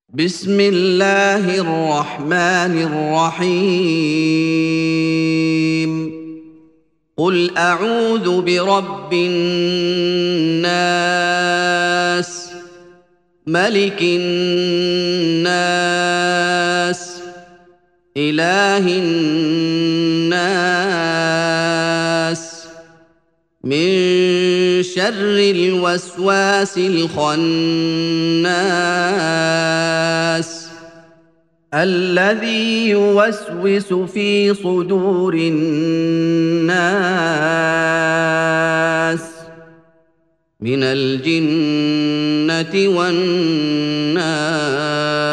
بسم الله الرحمن الرحيم قل أعوذ برب الناس ملك الناس إله الناس من شر الوسواس الخناس الذي يوسوس في صدور الناس من الجنة والناس